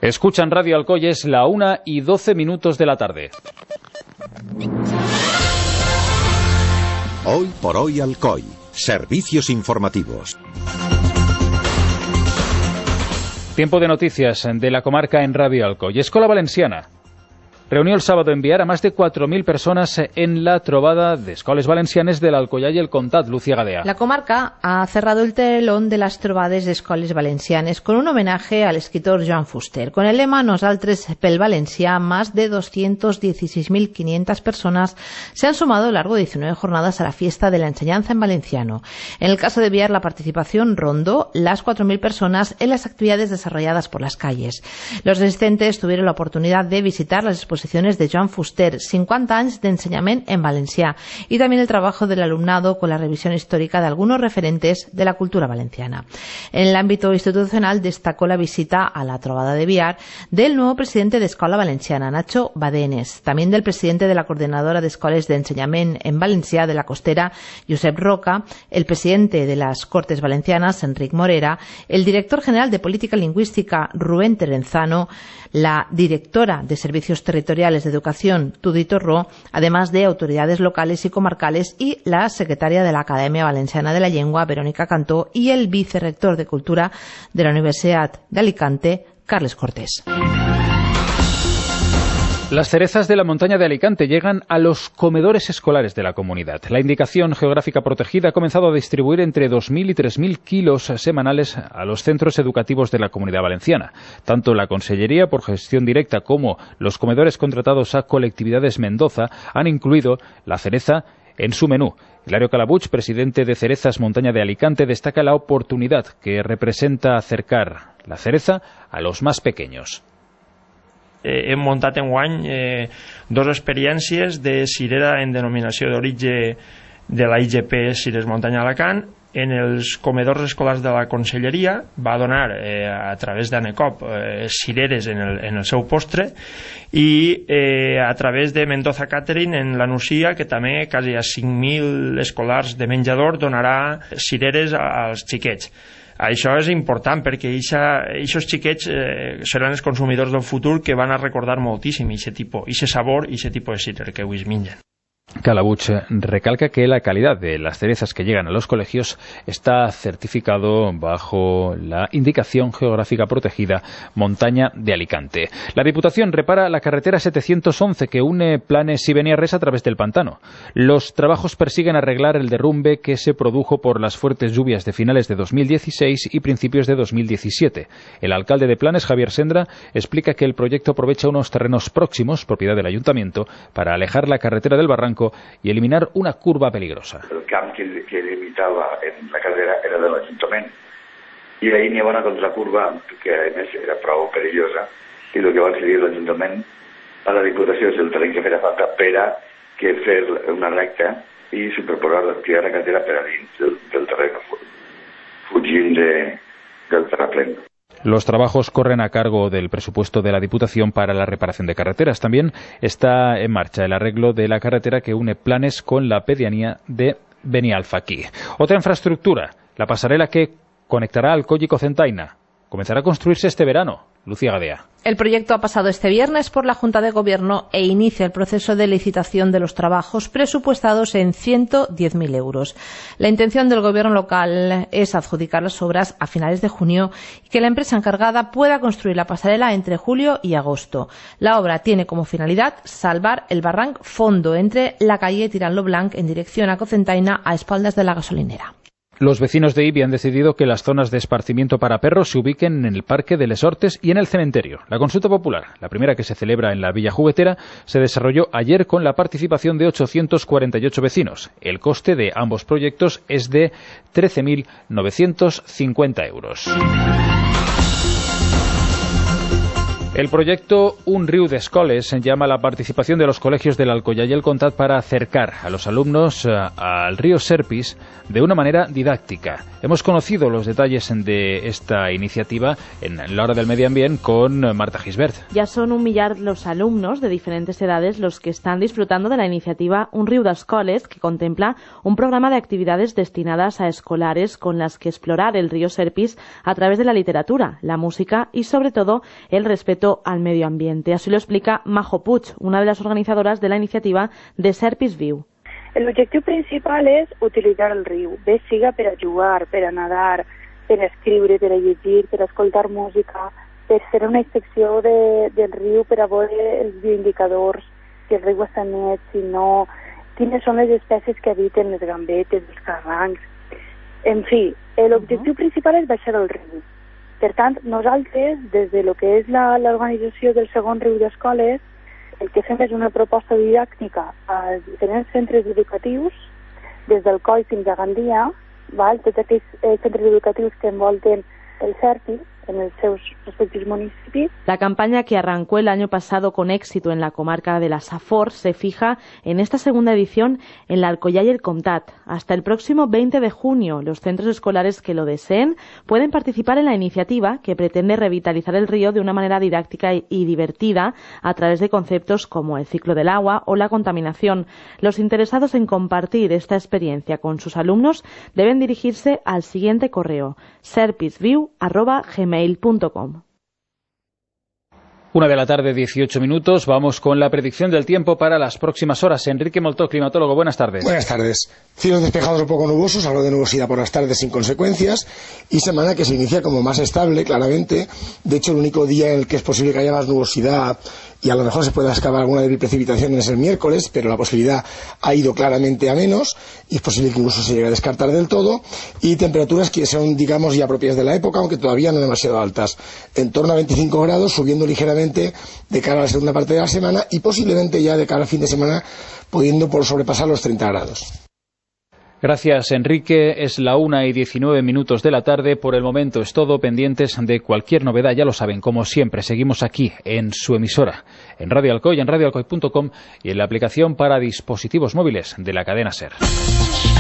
Escuchan Radio Alcoy, es la 1:12 de la tarde. Hoy por hoy Alcoy. Servicios informativos. Tiempo de noticias de la comarca en Radio Alcoy. Escola Valenciana reunió el sábado en Biar a más de 4.000 personas en la trobada de escoles valencianes de l'Alcoià y el Comtat. Lucía Gadea. La comarca ha cerrado el telón de las trobades de escoles valencianes con un homenaje al escritor Joan Fuster. Con el lema Nosaltres pel Valencià, más de 216.500 personas se han sumado a lo largo de 19 jornadas a la fiesta de la enseñanza en valenciano. En el caso de Biar, la participación rondó las 4.000 personas en las actividades desarrolladas por las calles. Los asistentes tuvieron la oportunidad de visitar las exposiciones de Joan Fuster, 50 anys d'ensenyament en valencià, y también el trabajo del alumnado con la revisión histórica de algunos referentes de la cultura valenciana. En el ámbito institucional destacó la visita a la trobada de Biar del nuevo presidente de Escola Valenciana, Nacho Badenes, también del presidente de la Coordinadora de Escoles de Enseñament en Valencià de la Costera, Josep Roca, el presidente de las Cortes Valencianas, Enric Morera, el director general de Política Lingüística, Rubén Terenzano, la directora de Servicios Territoriales de Educación, Tudi Torró, además de autoridades locales y comarcales, y la secretaria de la Academia Valenciana de la Llengua, Verónica Cantó, y el vicerrector de Cultura de la Universidad de Alicante, Carles Cortés. Las cerezas de la montaña de Alicante llegan a los comedores escolares de la comunidad. La indicación geográfica protegida ha comenzado a distribuir entre 2.000 y 3.000 kilos semanales a los centros educativos de la Comunidad Valenciana. Tanto la Consellería, por gestión directa, como los comedores contratados a Colectividades Mendoza han incluido la cereza en su menú. Hilario Calabuig, presidente de Cerezas Montaña de Alicante, destaca la oportunidad que representa acercar la cereza a los más pequeños. Hem muntat enguany dos experiències de cirera en denominació d'origen de la IGP Cires Muntanya Alacant. En els comedors escolars de la Conselleria va donar a través d'ANECOP cireres en el seu postre, i a través de Mendoza Catering en la Nucia, que també quasi a 5.000 escolars de menjador donarà cireres als xiquets. Això és important perquè aquests xiquets seran els consumidors del futur que van a recordar moltíssim aquest sabor i aquest tipus de cider que avui es mengen. Calabuig recalca que la calidad de las cerezas que llegan a los colegios está certificado bajo la indicación geográfica protegida Montaña de Alicante. La Diputación repara la carretera 711 que une Planes y Beniarrés a través del pantano. Los trabajos persiguen arreglar el derrumbe que se produjo por las fuertes lluvias de finales de 2016 y principios de 2017. El alcalde de Planes, Javier Sendra, explica que el proyecto aprovecha unos terrenos próximos, propiedad del ayuntamiento, para alejar la carretera del barranco y eliminar una curva peligrosa. El camp que limitava en la carretera era de l'Ajuntament i ahir n'hi ha una contracurva que a més era prou perillosa, i el que va decidir l'Ajuntament a la Diputació és el terreny que feia falta per a que fer una recta i superposar tirar la carretera per a dins del terreny, fugint del terraplén. Los trabajos corren a cargo del presupuesto de la Diputación para la reparación de carreteras. También está en marcha el arreglo de la carretera que une Planes con la pedanía de Benialfaqui. Otra infraestructura, la pasarela que conectará Alcoy y Cocentaina, comenzará a construirse este verano. Lucía Gadea. El proyecto ha pasado este viernes por la Junta de Gobierno e inicia el proceso de licitación de los trabajos presupuestados en 110.000 euros. La intención del Gobierno local es adjudicar las obras a finales de junio y que la empresa encargada pueda construir la pasarela entre julio y agosto. La obra tiene como finalidad salvar el barranc fondo entre la calle Tirant-lo Blanc en dirección a Cocentaina a espaldas de la gasolinera. Los vecinos de Ibi han decidido que las zonas de esparcimiento para perros se ubiquen en el Parque de Les Hortes y en el cementerio. La consulta popular, la primera que se celebra en la Villa Juguetera, se desarrolló ayer con la participación de 848 vecinos. El coste de ambos proyectos es de 13.950 euros. El proyecto Un riu d'escoles llama a la participación de los colegios del Alcoyà y el Comtat para acercar a los alumnos al río Serpis de una manera didáctica. Hemos conocido los detalles de esta iniciativa en la Hora del Medio Ambiente con Marta Gisbert. Ya son 1 millar los alumnos de diferentes edades los que están disfrutando de la iniciativa Un riu d'escoles, que contempla un programa de actividades destinadas a escolares con las que explorar el río Serpis a través de la literatura, la música y sobre todo el respeto al medio ambiente. Así lo explica Majo Puig, una de las organizadoras de la iniciativa de Serpis Viu. L'objectiu principal és utilitzar el riu, bé siga per a jugar, per a nadar, per a escriure, per a llegir, per a escoltar música, per fer una inspecció del riu, per a veure els bioindicadors, si el riu està net, si no, quines són les espècies que habiten les gambetes, els carrancs. En fi, l'objectiu principal és baixar el riu. Per tant, nosaltres, des de lo que és l'organització del segon riu d'escoles, el que fem és una proposta didàctica als diferents centres educatius, des del Coll fins a Gandia, tots aquells centres educatius que envolten el Serpis, en los seus respectivos municipios. La campaña, que arrancó el año pasado con éxito en la comarca de la Safor, se fija en esta segunda edición en el Alcoyà y el Comtat. Hasta el próximo 20 de junio, los centros escolares que lo deseen pueden participar en la iniciativa, que pretende revitalizar el río de una manera didáctica y divertida a través de conceptos como el ciclo del agua o la contaminación. Los interesados en compartir esta experiencia con sus alumnos deben dirigirse al siguiente correo: serpisviu@gmail.com. 1 de la tarde, 18 minutos. Vamos con la predicción del tiempo para las próximas horas. Enrique Moltó, climatólogo, buenas tardes. Buenas tardes. Cielos despejados o poco nubosos, algo de nubosidad por las tardes sin consecuencias, y semana que se inicia como más estable, claramente. De hecho, el único día en el que es posible que haya más nubosidad y a lo mejor se pueda escapar alguna débil precipitación es el miércoles, pero la posibilidad ha ido claramente a menos y es posible que incluso se llegue a descartar del todo, y temperaturas que son, digamos, ya propias de la época, aunque todavía no demasiado altas, en torno a 25 grados, subiendo ligeramente de cara a la segunda parte de la semana y posiblemente ya de cara al fin de semana pudiendo por sobrepasar los 30 grados. Gracias, Enrique. Es la 1:19 de la tarde. Por el momento es todo. Pendientes de cualquier novedad, ya lo saben, como siempre, seguimos aquí en su emisora, en Radio Alcoy, en radioalcoy.com y en la aplicación para dispositivos móviles de la cadena SER.